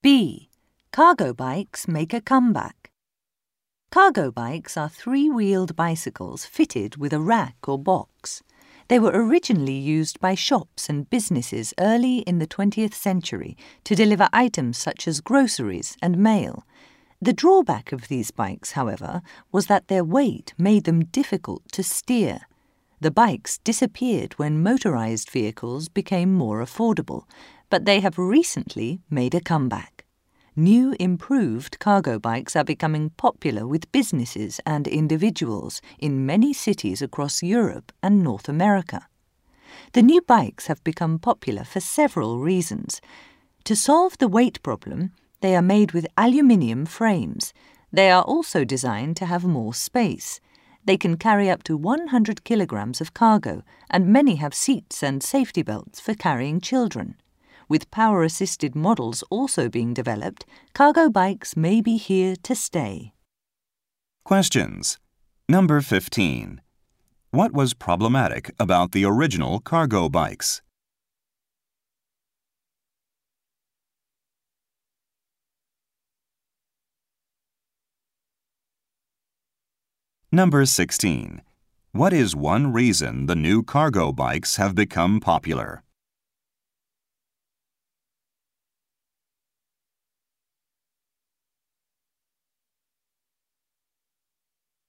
B. Cargo bikes make a comeback. Cargo bikes are three-wheeled bicycles fitted with a rack or box. They were originally used by shops and businesses early in the 20th century to deliver items such as groceries and mail. The drawback of these bikes, however, was that their weight made them difficult to steer. The bikes disappeared when motorized vehicles became more affordable, but they have recently made a comeback. New improved cargo bikes are becoming popular with businesses and individuals in many cities across Europe and North America. The new bikes have become popular for several reasons. To solve the weight problem, they are made with aluminium frames. They are also designed to have more space. They can carry up to 100 kilograms of cargo, and many have seats and safety belts for carrying children. With power-assisted models also being developed, cargo bikes may be here to stay. Questions. Number 15. What was problematic about the original cargo bikes? Number 16. What is one reason the new cargo bikes have become popular?